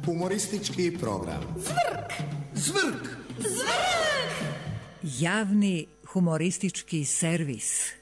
Humoristički program. Zvrk! Zvrk! Zvrk! Javni humoristički servis.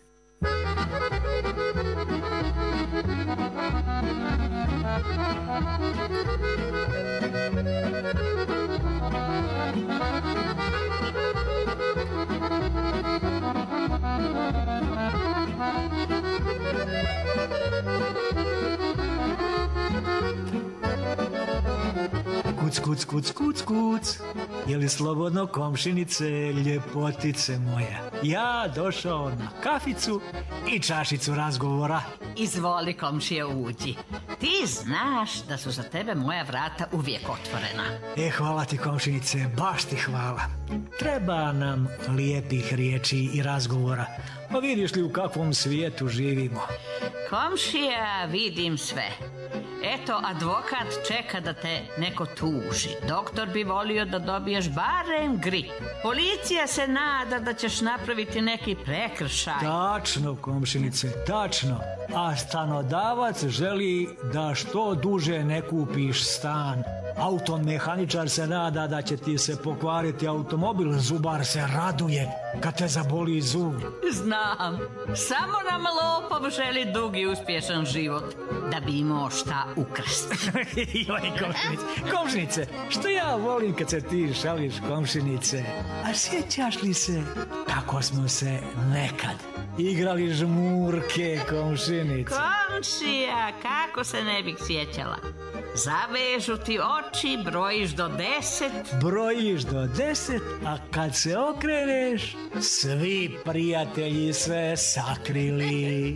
Kuc, kuc, kuc, kuc. Je li slobodno, komšinice, ljepotice moja? Ja došao na kaficu i čašicu razgovora. Izvoli, komšije, uđi. Ti znaš da su za tebe moja vrata uvijek otvorena. Hvala ti, komšinice, baš ti hvala. Treba nam lijepih riječi i razgovora. Pa vidiš li u kakvom svijetu živimo? Komšija, vidim sve. Eto, advokat čeka da te neko tuži. Doktor bi volio da dobiješ barem grip. Policija se nada da ćeš napraviti neki prekršaj. Tačno, komšinice, tačno. A stanodavac želi da što duže ne kupiš stan. Automehaničar se nada da će ti se pokvariti automobil. Zubar se raduje kad te zaboli zub. Znam, samo nam lopov želi dug i uspješan život da bi imao šta ukrasti. Joj, komšinice, što ja volim kad se ti šališ, komšinice. A sjećaš li se kako smo se nekad igrali žmurke, komšinice? Komšija, kako se ne bih sjećala. Zavežu ti oči, brojiš do 10. Brojiš do 10, a kad se okreneš, svi prijatelji sve sakrili.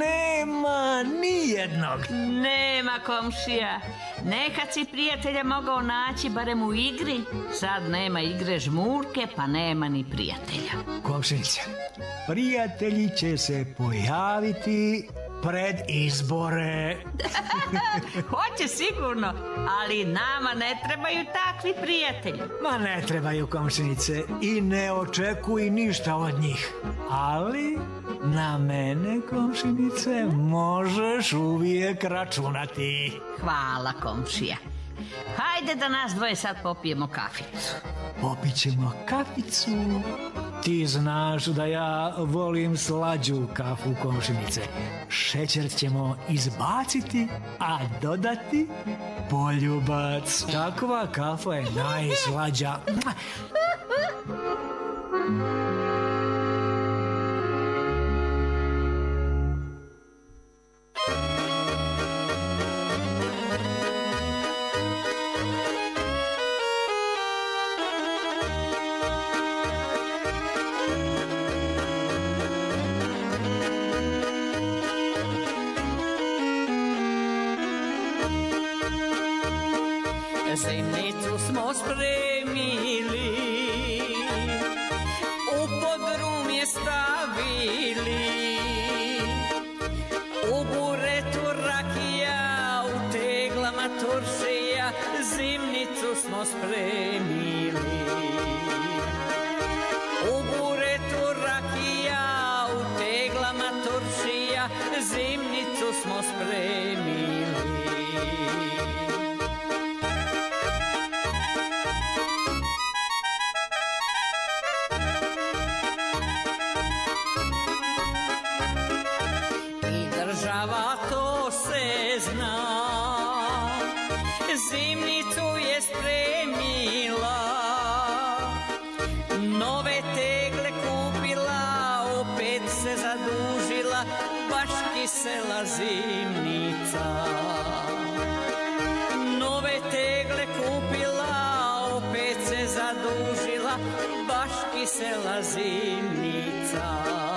Nema nijednog. Nema, komšija. Nekad si prijatelja mogao naći barem u igri. Sad nema igre žmurke, pa nema ni prijatelja. Komšinice, prijatelji će se pojaviti pred izbore. Hoće sigurno, ali nama ne trebaju takvi prijatelji. Ma ne trebaju, komšinice, i ne očekuj ništa od njih. Ali na mene, komšinice, možeš uvijek računati. Hvala, komšija. Hajde da nas dvoje sad popijemo kaficu. Popit ćemo kaficu. Ti znaš da ja volim slađu kafu, komšinice. Šećer ćemo izbaciti, a dodati poljubac. Takva kafa je najslađa. Zimnicu smo spremili, u podrum je stavili, u buretu rakija, u teglama turšija, zimnicu smo spremili. U buretu rakija, u teglama turšija, zimnicu smo spremili. Država to se zna, zimnicu je spremila, nove tegle kupila, opet se zadužila, baš kisela zimnica. Nove tegle kupila, opet se zadužila, baš kisela zimnica.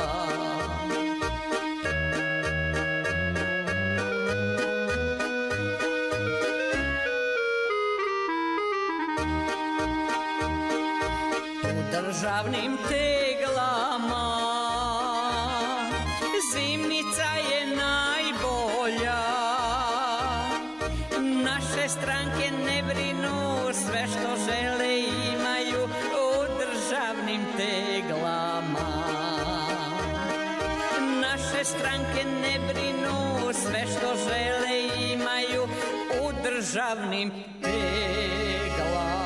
Državnim teglama zimnica je najbolja. Naše stranke ne brinu, sve što žele imaju u državnim teglama. Naše stranke ne brinu, sve što žele imaju u državnim državnim teglama.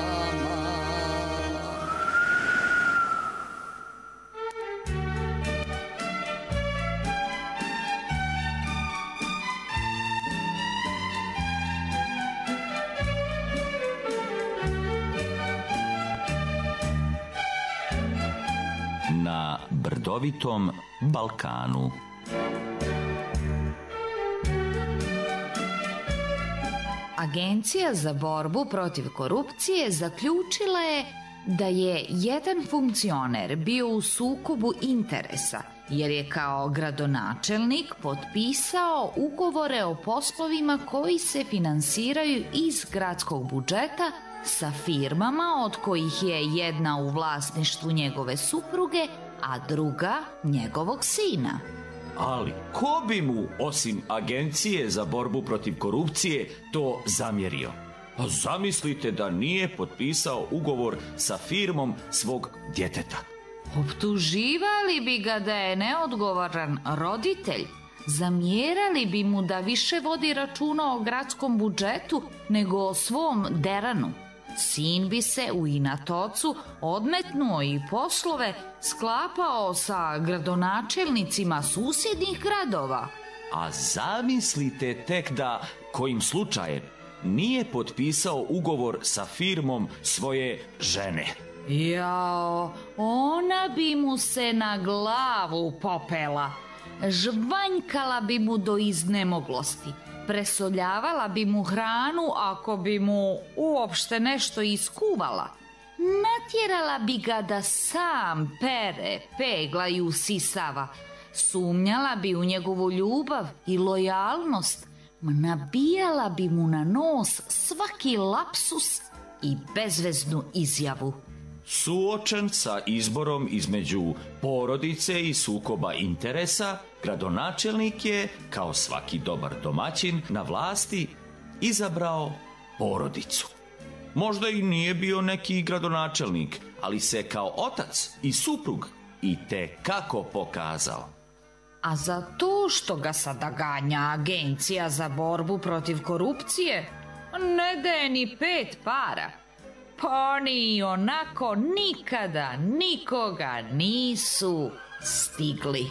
Na brdovitom Balkanu. Agencija za borbu protiv korupcije zaključila je da je jedan funkcioner bio u sukobu interesa jer je kao gradonačelnik potpisao ugovore o poslovima koji se finansiraju iz gradskog budžeta sa firmama od kojih je jedna u vlasništvu njegove supruge, a druga njegovog sina. Ali ko bi mu, osim Agencije za borbu protiv korupcije, to zamjerio? A zamislite da nije potpisao ugovor sa firmom svog djeteta. Optuživali bi ga da je neodgovoran roditelj. Zamjerali bi mu da više vodi računa o gradskom budžetu nego o svom deranu. Sin bi se u inat ocu odmetnuo i poslove sklapao sa gradonačelnicima susjednih gradova. A zamislite tek da, kojim slučajem, nije potpisao ugovor sa firmom svoje žene. Jao, ona bi mu se na glavu popela. Žvanjkala bi mu do iznemoglosti. Presoljavala bi mu hranu ako bi mu uopšte nešto iskuvala. Natjerala bi ga da sam pere, pegla i usisava. Sumnjala bi u njegovu ljubav i lojalnost. Nabijala bi mu na nos svaki lapsus i bezveznu izjavu. Suočen sa izborom između porodice i sukoba interesa, gradonačelnik je, kao svaki dobar domaćin na vlasti, izabrao porodicu. Možda i nije bio neki gradonačelnik, ali se kao otac i suprug itekako pokazao. A za to što ga sada ganja Agencija za borbu protiv korupcije, ne daje ni 5 para. Pa oni i onako nikada nikoga nisu stigli.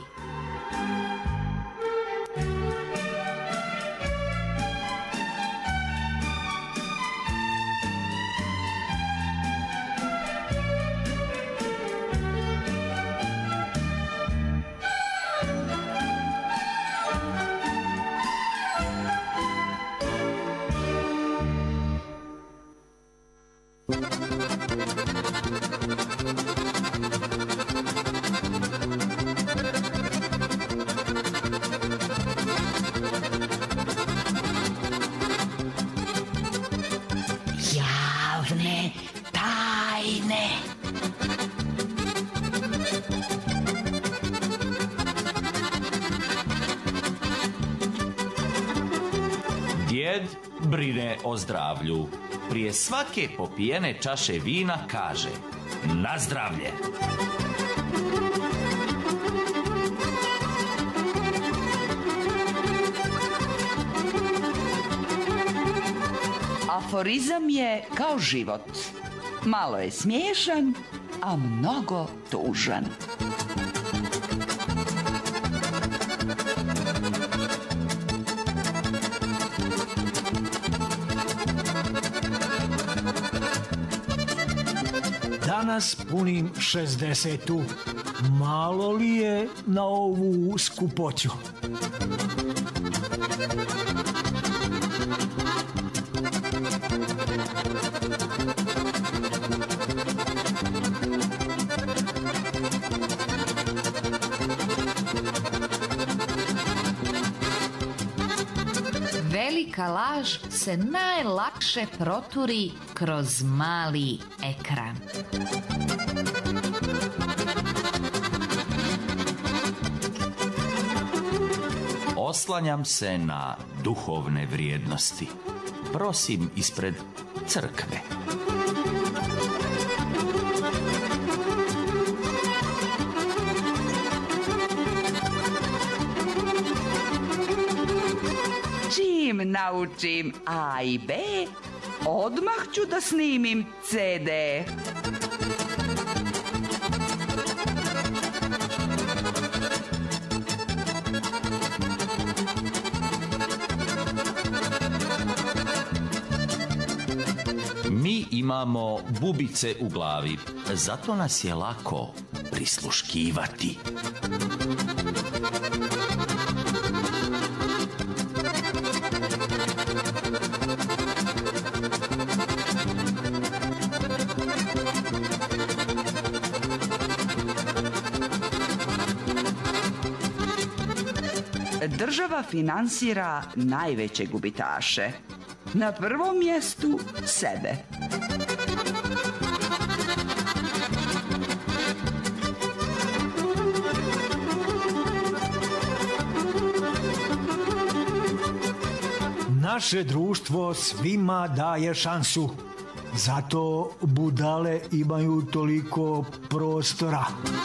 Javne tajne. Djed brine o zdravlju. Prije svake popijene čaše vina kaže: na zdravlje. Aforizam je kao život. Malo je smiješan, a mnogo tužan. Danas punim 60. Malo li je na ovu skupoću? Velika laž se najlakše proturi kroz mali ekran. Oslanjam se na duhovne vrijednosti. Prosim ispred crkve. Čim naučim A i B, odmah ću da snimim CD. Mi imamo bubice u glavi, zato nas je lako prisluškivati. Država finansira najveće gubitaše. Na prvom mjestu sebe. Naše društvo svima daje šansu. Zato budale imaju toliko prostora.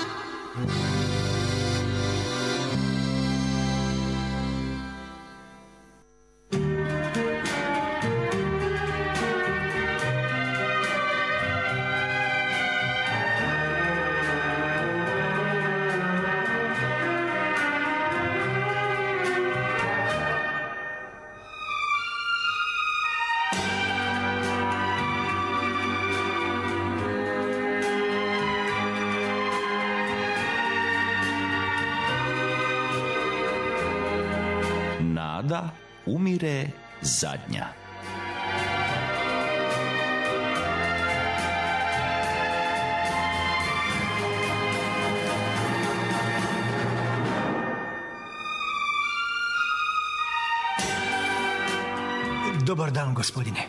Nada umire zadnja. Dobar dan, gospodine.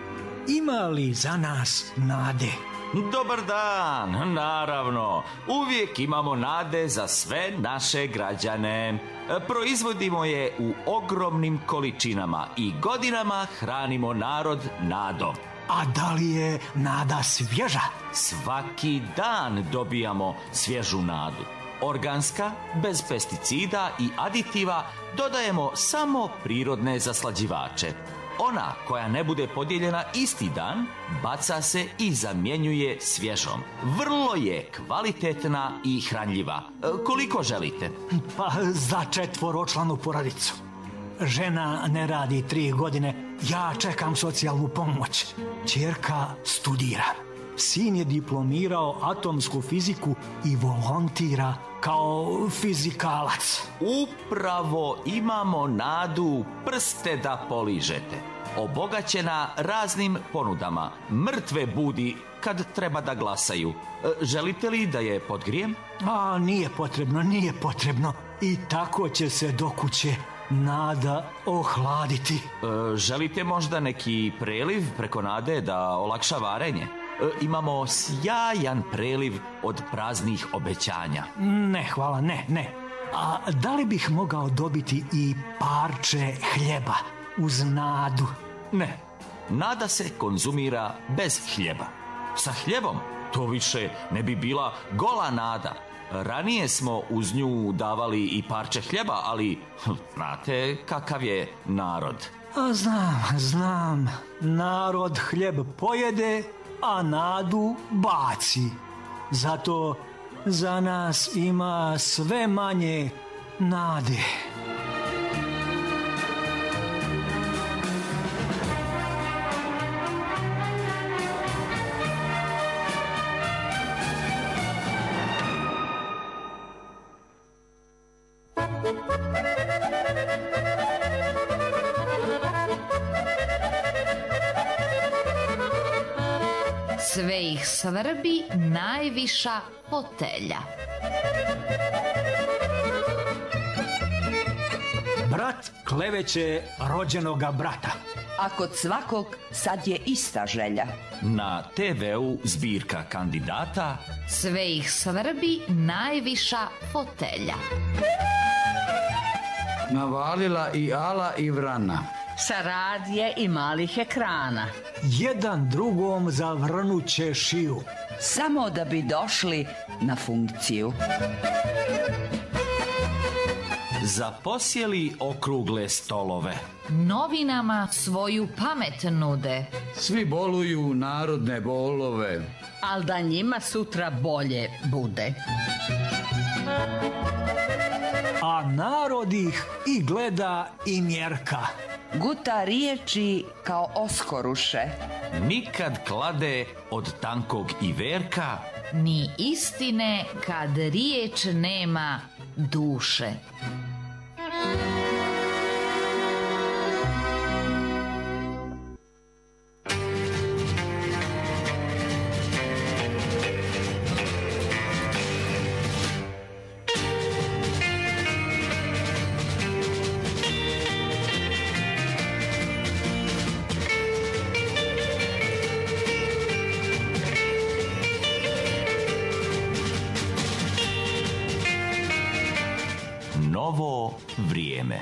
Ima li za nas nade? Dobar dan, naravno. Uvijek imamo nade za sve naše građane. Proizvodimo je u ogromnim količinama i godinama hranimo narod nadom. A da li je nada svježa? Svaki dan dobijamo svježu nadu. Organska, bez pesticida i aditiva, dodajemo samo prirodne zaslađivače. Ona koja ne bude podijeljena isti dan, baca se i zamjenjuje svježom. Vrlo je kvalitetna i hranljiva. Koliko želite? Pa za 4-članu porodicu. Žena ne radi 3 godine, ja čekam socijalnu pomoć. Ćerka studira. Sin je diplomirao atomsku fiziku i volontira kao fizikalac. Upravo imamo nadu prste da poližete. Obogaćena raznim ponudama. Mrtve budi kad treba da glasaju. Želite li da je podgrijem? A nije potrebno. I tako će se do kuće nada ohladiti. Želite možda neki preliv preko nade da olakša varenje? Imamo sjajan preliv od praznih obećanja. Ne, hvala, ne. A da li bih mogao dobiti i parče hljeba uz nadu? Ne. Nada se konzumira bez hljeba. Sa hljebom to više ne bi bila gola nada. Ranije smo uz nju davali i parče hljeba, ali znate kakav je narod. A znam. Narod hljeb pojede, a nadu baci. Zato za nas ima sve manje nade. Sve ih svrbi najviša fotelja. Brat kleveće rođenoga brata. A kod svakog sad je ista želja. Na TV-u zbirka kandidata. Sve ih svrbi najviša fotelja. Navalila i Ala i Vrana. Sa radije i malih ekrana. Jedan drugom zavrnuće šiju. Samo da bi došli na funkciju. zaposjeli okrugle stolove. Novinama svoju pamet nude. Svi boluju narodne bolove. Al da njima sutra bolje bude. A narod ih i gleda i mjerka. Guta riječi kao oskoruše. Nikad klade od tankog iverka, Ni istine kad riječ nema duše. novo vrijeme.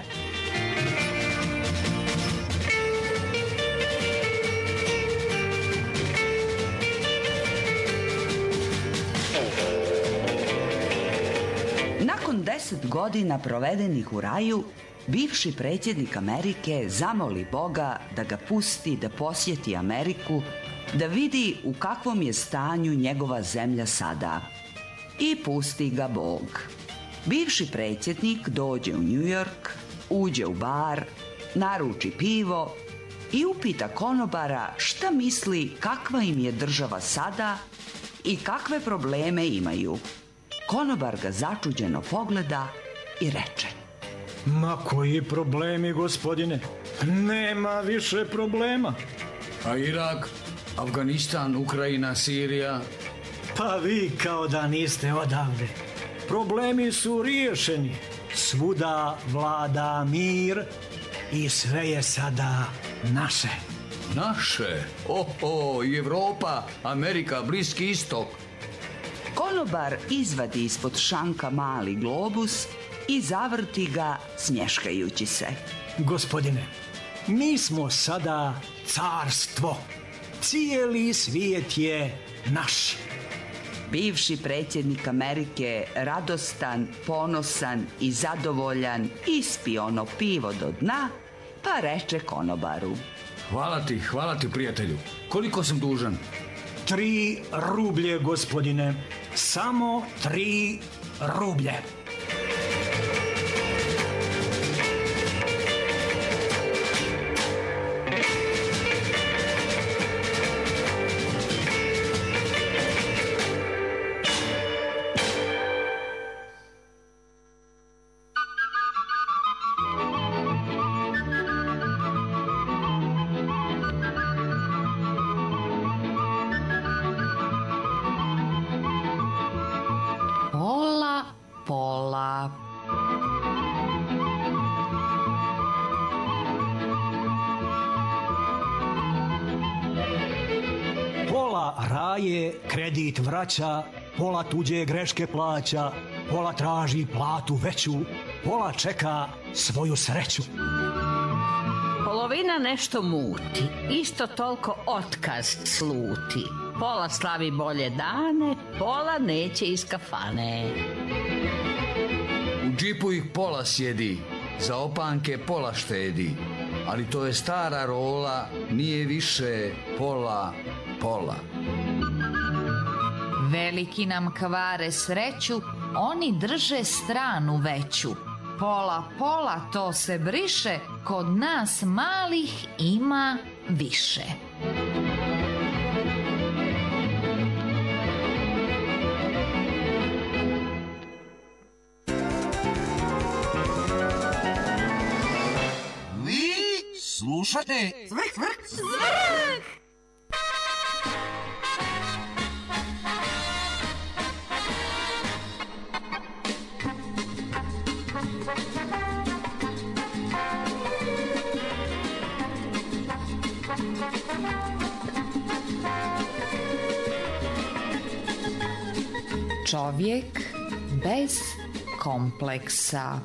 Nakon 10 godina provedenih u raju, bivši predsjednik Amerike zamoli Boga da ga pusti da posjeti Ameriku, da vidi u kakvom je stanju njegova zemlja sada. I pusti ga Bog. Bivši predsjednik dođe u New York, uđe u bar, naruči pivo i upita konobara šta misli kakva im je država sada i kakve probleme imaju. Konobar ga začuđeno pogleda i reče: Ma koji problemi, gospodine? Nema više problema. A Irak, Afganistan, Ukrajina, Sirija? Pa vi kao da niste odavde. Problemi su riješeni. Svuda vlada mir i sve je sada naše. Naše? Oho, i Evropa, Amerika, Bliski istok. Konobar izvadi ispod šanka mali globus i zavrti ga smješkajući se. Gospodine, mi smo sada carstvo. Cijeli svijet je naš. Bivši predsjednik Amerike, radostan, ponosan i zadovoljan, ispio ono pivo do dna, pa reče konobaru: Hvala ti, prijatelju. Koliko sam dužan? 3 rublje, gospodine. Samo 3 rublje. Pola. Pola raje kredit vraća, pola tuđe greške plaća, pola traži platu veću, pola čeka svoju sreću. Polovina nešto muti, isto toliko otkaz sluti. Pola slavi bolje dane, pola neće iz kafane. U džipu ih pola sjedi, za opanke pola štedi. Ali to je stara rola, nije više pola. Veliki nam kvare sreću, oni drže stranu veću. Pola, to se briše, kod nas malih ima više. Vi slušate Cvrk. Čovjek bez kompleksa.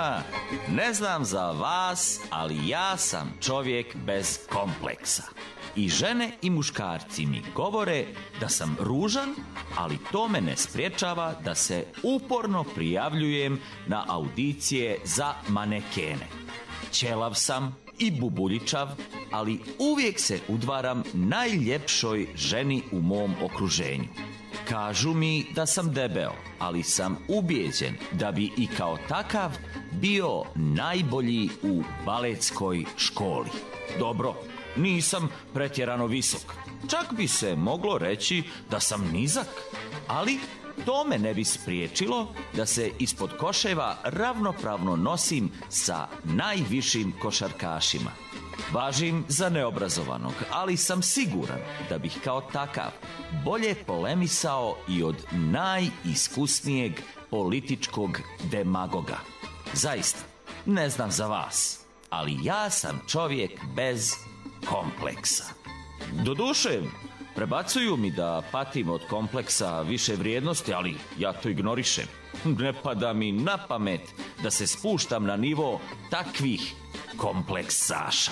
Ne znam za vas, ali ja sam čovjek bez kompleksa. I žene i muškarci mi govore da sam ružan, ali to me ne sprječava da se uporno prijavljujem na audicije za manekene. Ćelav sam i bubuljičav, ali uvijek se udvaram najljepšoj ženi u mom okruženju. Kažu mi da sam debeo, ali sam ubijeđen da bi i kao takav bio najbolji u baletskoj školi. Dobro, nisam pretjerano visok. Čak bi se moglo reći da sam nizak, ali to me ne bi spriječilo da se ispod koševa ravnopravno nosim sa najvišim košarkašima. Važim za neobrazovanog, ali sam siguran da bih kao takav bolje polemisao i od najiskusnijeg političkog demagoga. Zaista, ne znam za vas, ali ja sam čovjek bez kompleksa. Doduše, prebacuju mi da patim od kompleksa više vrijednosti, ali ja to ignorišem. Ne pada mi na pamet da se spuštam na nivo takvih kompleksaša.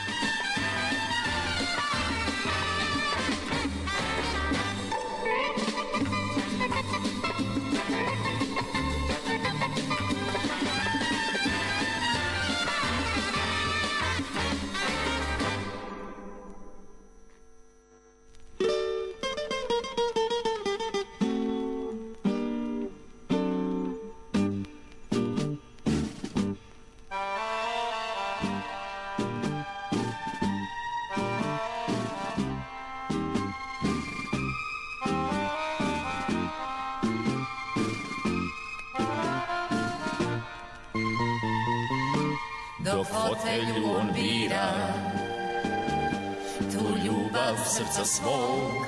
Dok fotelju on bira, tu ljubav srca svog,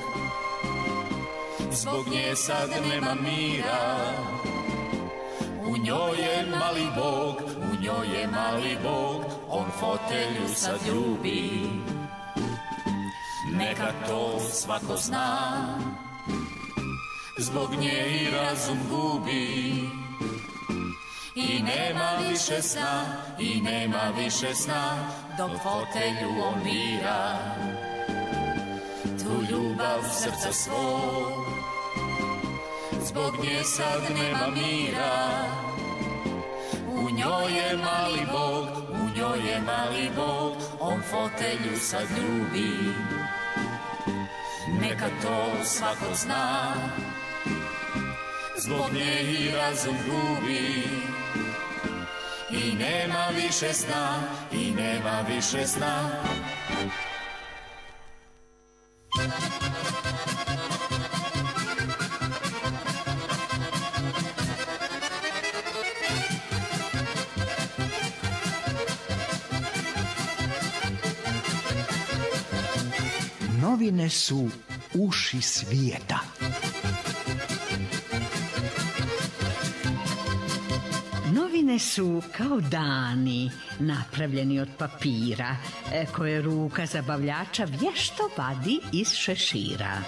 zbog nje sad nema mira. U njoj je mali Bog, u njoj je mali Bog, on fotelju sad ljubi. Neka to svako zna, zbog nje i razum gubi. I nema više sna, i nema više sna, dok fotelju on bira. Tu ljubav srca svog, zbog nje sad nema mira. U njoj je mali Bog, u njoj je mali Bog, on fotelju sad ljubi. Neka to svako zna, zbog nje i razum gubi. I nema više sna, i nema više sna. Novine su uši svijeta. Novine su kao dani napravljeni od papira koje ruka zabavljača vješto vadi iz šešira.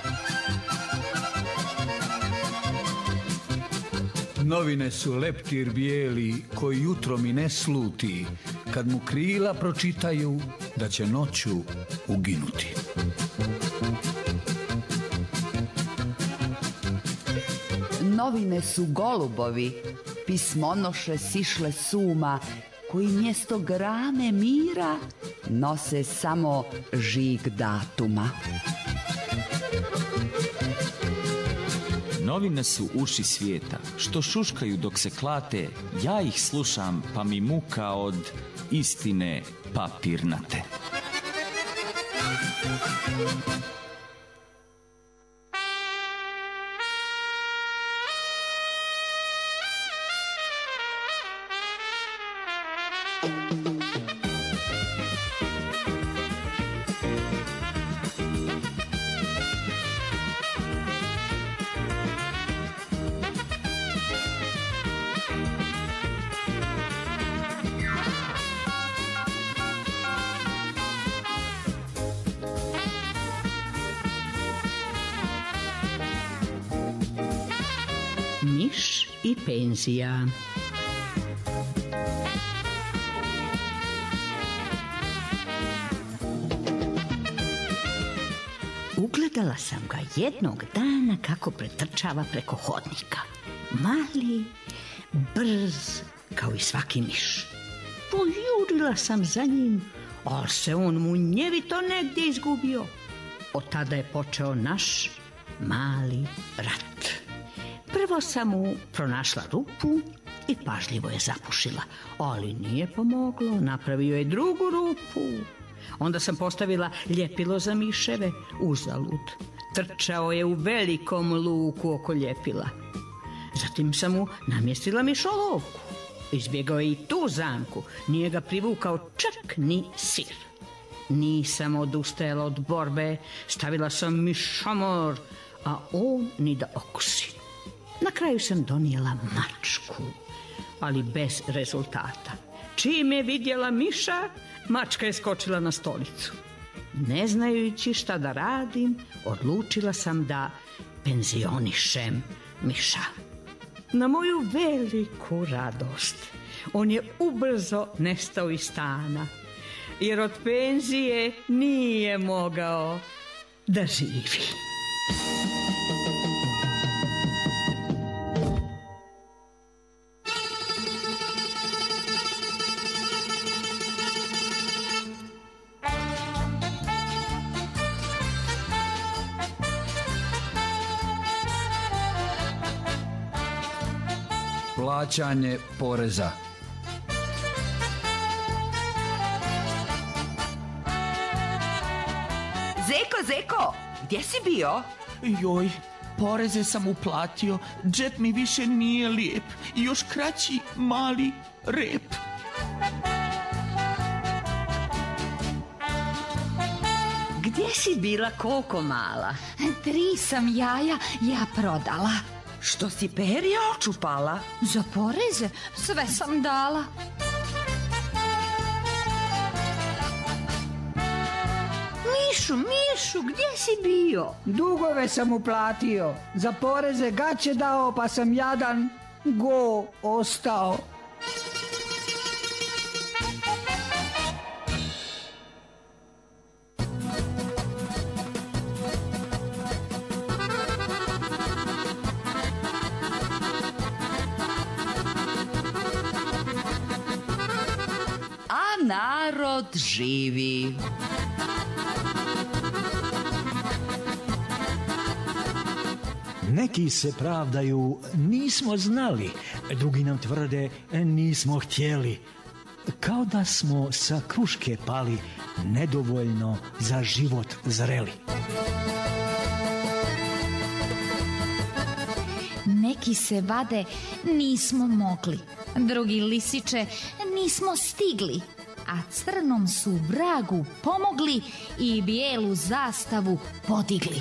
Novine su leptir bijeli koji jutrom i ne sluti, kad mu krila pročitaju da će noću uginuti. Novine su golubovi, pismonoše sišle suma, koji mjesto grame mira nose samo žig datuma. Novine su uši svijeta, što šuškaju dok se klate, ja ih slušam pa mi muka od istine papirnate. Miš i penzija. Ugledala sam ga jednog dana kako pretrčava preko hodnika. Mali, brz, kao i svaki miš. Pojurila sam za njim, ali se on munjevito negdje izgubio. Od tada je počeo naš mali rat. Prvo sam mu pronašla rupu i pažljivo je zapušila, ali nije pomoglo, napravio je drugu rupu. Onda sam postavila ljepilo za miševe, uzalud. Trčao je u velikom luku oko ljepila. Zatim sam mu namjestila mišolovku. Izbjegao je i tu zamku, nije ga privukao čak ni sir. Nisam odustajala od borbe, stavila sam mišomor, a on ni da okusi. Na kraju sam donijela mačku, ali bez rezultata. Čim je vidjela miša, mačka je skočila na stolicu. Ne znajući šta da radim, odlučila sam da penzionišem miša. Na moju veliku radost, on je ubrzo nestao iz stana, jer od penzije nije mogao da živi. Plaćanje poreza. Zeko, gdje si bio? Joj, poreze sam uplatio, džep mi više nije lijep i još kraći mali rep. Gdje si bila, koliko mala? 3 sam jaja ja prodala. Što si perja očupala? Za poreze sve sam dala. Mišu, gdje si bio? Dugove sam uplatio, za poreze gaće dao, pa sam jadan go ostao. A narod živi. Neki se pravdaju, nismo znali, drugi nam tvrde, nismo htjeli. Kao da smo sa kruške pali, nedovoljno za život zreli. Neki se vade, nismo mogli. Drugi lisiče, nismo stigli. A crnom su vragu pomogli i bijelu zastavu podigli.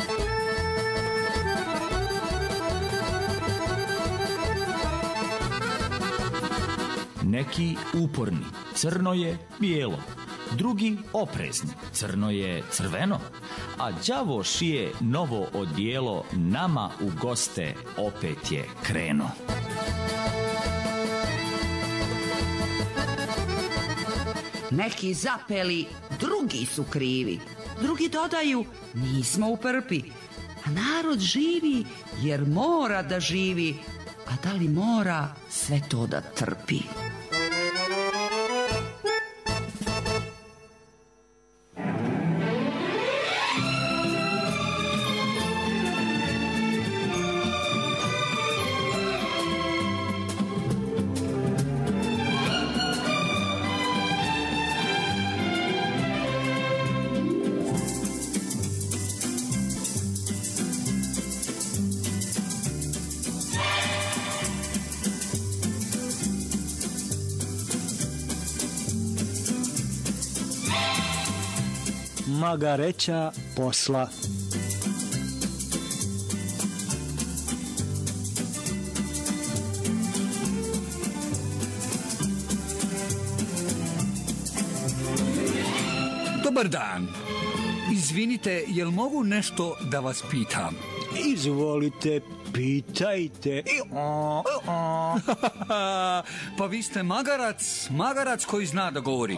Neki uporni, crno je bijelo. Drugi oprezni, crno je crveno. A đavo šije novo odijelo, nama u goste opet je krenuo. Neki zapeli, drugi su krivi. Drugi dodaju, nismo u prpi. A narod živi jer mora da živi. A da li mora sve to da trpi? Magareća posla. Dobar dan. Izvinite, jel mogu nešto da vas pitam? Izvolite, pitajte. Pa vi ste magarac koji zna da govori.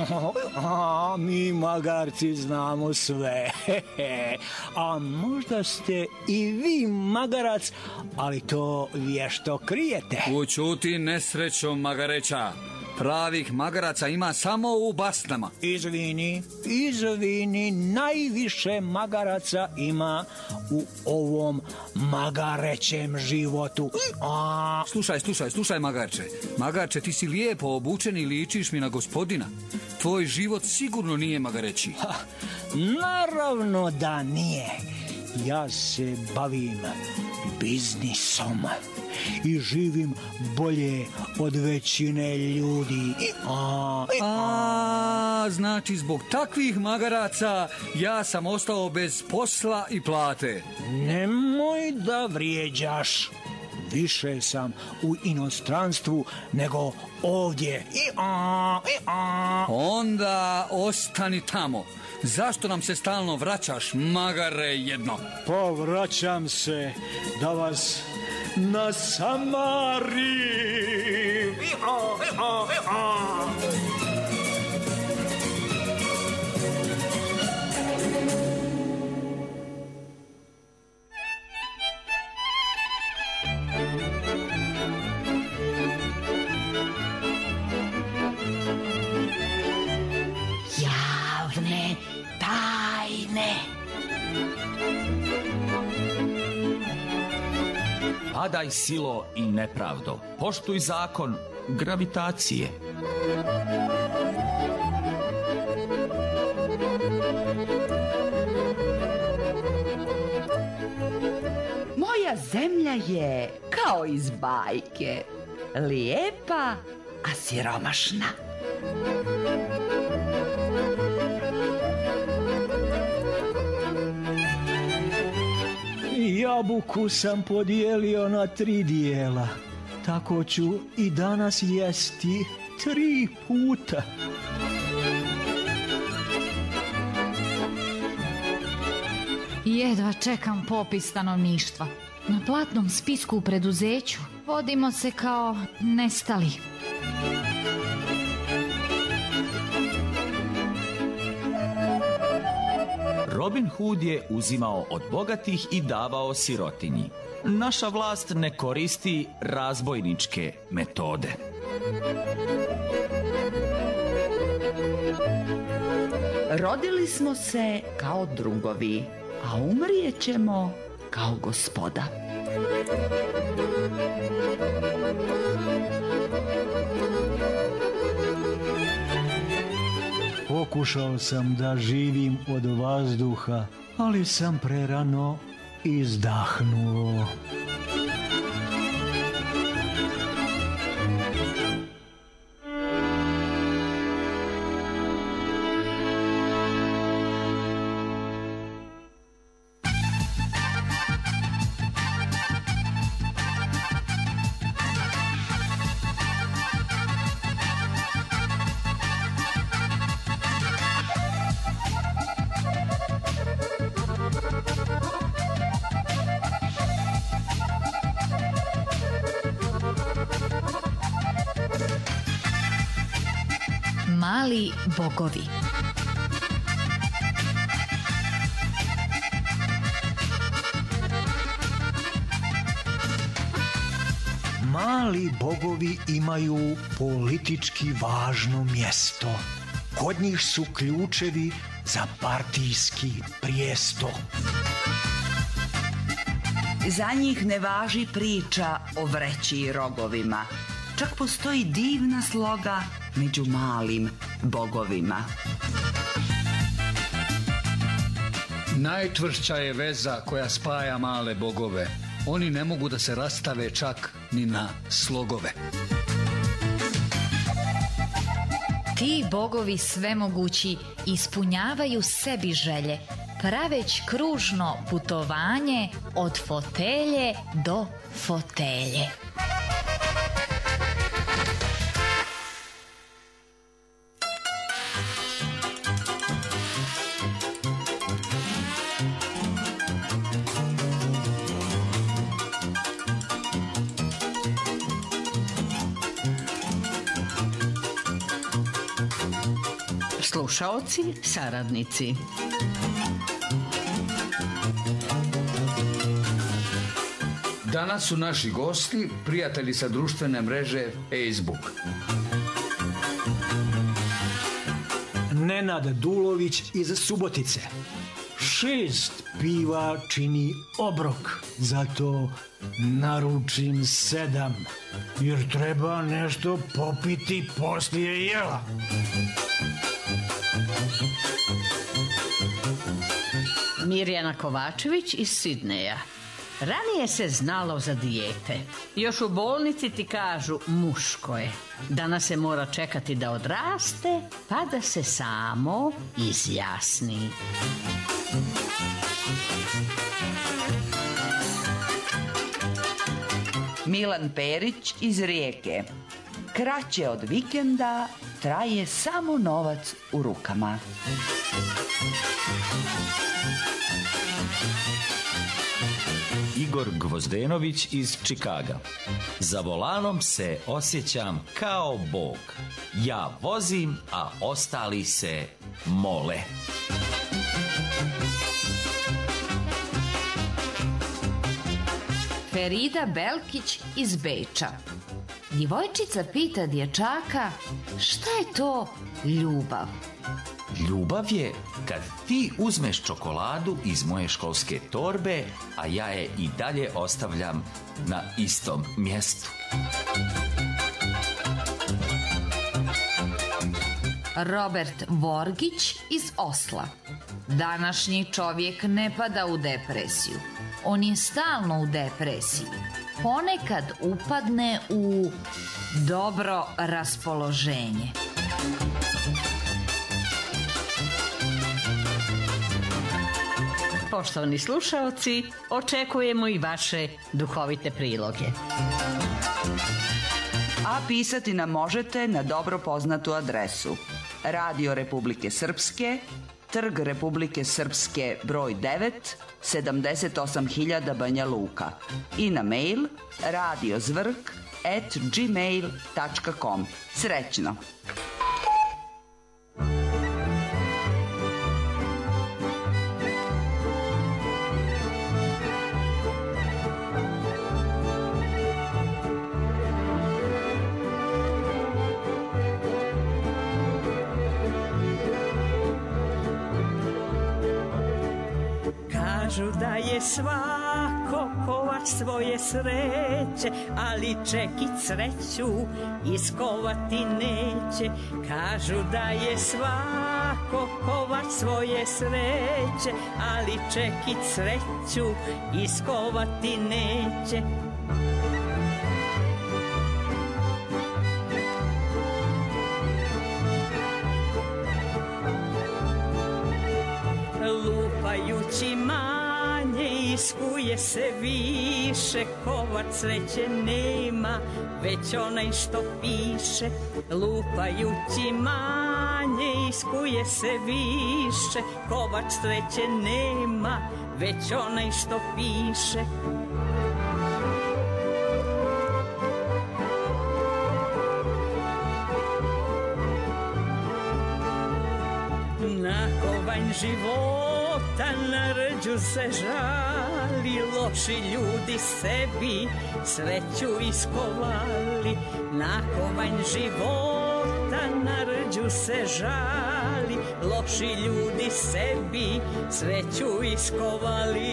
Mi magarci znamo sve. A možda ste i vi magarac, ali to vješto krijete. Ućuti nesrećo magareća. Pravih magaraca ima samo u basnama. Izvini, najviše magaraca ima u ovom magarećem životu. Slušaj, magarče. Magarče, ti si lijepo obučen i ličiš mi na gospodina. Tvoj život sigurno nije magareći. Naravno da nije. Ja se bavim biznisom i živim bolje od većine ljudi. Znači zbog takvih magaraca ja sam ostao bez posla i plate. Nemoj da vrijeđaš. Više sam u inostranstvu nego ovdje. Onda ostani tamo. Zašto nam se stalno vraćaš, magare jedno? Povraćam se da vas nasamarim. Javne tajne. Padaj silo i nepravdo, poštuj zakon gravitacije. Moja zemlja je kao iz bajke, lijepa, a siromašna. Jabuku sam podijelio na 3 dijela. Tako ću i danas jesti 3 puta. Jedva čekam popis stanovništva. Na platnom spisku u preduzeću vodimo se kao nestali. Robin Hood je uzimao od bogatih i davao sirotinji. Naša vlast ne koristi razbojničke metode. Rodili smo se kao drugovi, a umrijet ćemo kao gospoda. Pokušao sam da živim od vazduha, ali sam prerano izdahnuo. Mali bogovi. Mali bogovi imaju politički važno mjesto. Kod njih su ključevi za partijski prijesto. Za njih ne važi priča o vreći i rogovima. Čak postoji divna sloga među malim bogovima. Najčvršća je veza koja spaja male bogove. Oni ne mogu da se rastave čak ni na slogove. Ti bogovi svemogući ispunjavaju sebi želje, praveć kružno putovanje od fotelje do fotelje. slušaoci, saradnici. Danas su naši gosti prijatelji sa društvene mreže Facebook. Nenad Dulović iz Subotice. 6 piva čini obrok, zato naručim 7, jer treba nešto popiti poslije jela. Mirjana Kovačević iz Sidneja. Ranije se znalo za dijete. Još u bolnici ti kažu muško je. Danas se mora čekati da odraste, pa da se samo izjasni. Milan Perić iz Rijeke. Kraće od vikenda traje samo novac u rukama. Igor Gvozdenović iz Čikaga. Za volanom se osjećam kao Bog. Ja vozim, a ostali se mole. Ferida Belkić iz Beča. Djevojčica pita dječaka šta je to ljubav. Ljubav je kad ti uzmeš čokoladu iz moje školske torbe, a ja je i dalje ostavljam na istom mjestu. Robert Vorgić iz Osla. Današnji čovjek ne pada u depresiju. On je stalno u depresiji. Ponekad upadne u dobro raspoloženje. Poštovani slušaoci, očekujemo i vaše duhovite priloge. A pisati nam možete na dobro poznatu adresu: Radio Republike Srpske, Trg Republike Srpske broj 9, 78.000 Banja Luka, i na mail radiozvrk@gmail.com. Srećno! Kažu da je svako kovač svoje sreće, ali čekić sreću iskovati neće. Kažu da je svako kovač svoje sreće, ali čekić sreću iskovati neće. Lupajući manje iskuje se više, kovač sreće nema, već onaj što piše. Lupajući manje iskuje se više, kovač sreće nema, već onaj što piše. Na kovanj života na rđu se žali, loši ljudi sebi sreću iskovali. Na kovanj života na rđu se žali, loši ljudi sebi sreću iskovali.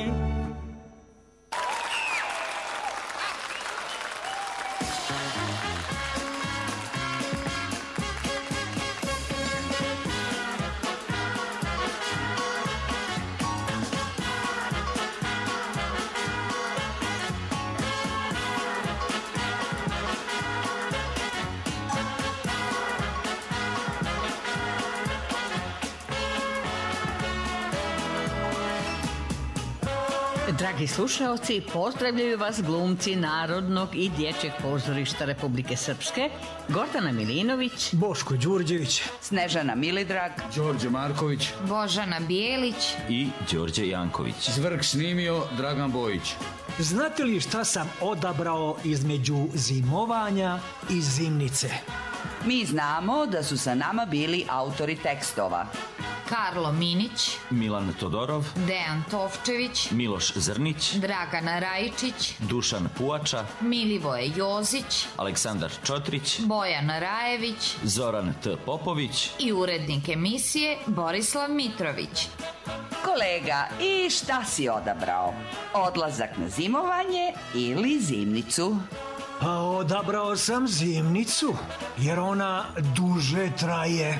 Dragi slušaoci, pozdravljaju vas glumci Narodnog i Dječjeg pozorišta Republike Srpske, Gordana Milinović, Boško Đurđević, Snežana Milidrag, Đorđe Marković, Božana Bijelić i Đorđe Janković. Zvrk snimio Dragan Bojić. Znate li šta sam odabrao između zimovanja i zimnice? Mi znamo da su sa nama bili autori tekstova. Karlo Minić, Milan Todorov, Dejan Tovčević, Miloš Zrnić, Dragana Rajičić, Dušan Puača, Milivoje Jozić, Aleksandar Čotrić, Bojan Rajević Zoran T. Popović i urednik emisije Borislav Mitrović. Kolega, i šta si odabrao? Odlazak na zimovanje ili zimnicu? A odabrao sam zimnicu, jer ona duže traje.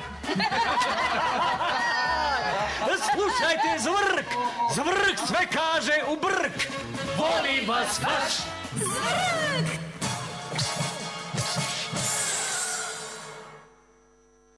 Slušajte, zvrk sve kaže u brk. Voli vas vaš Zvrk!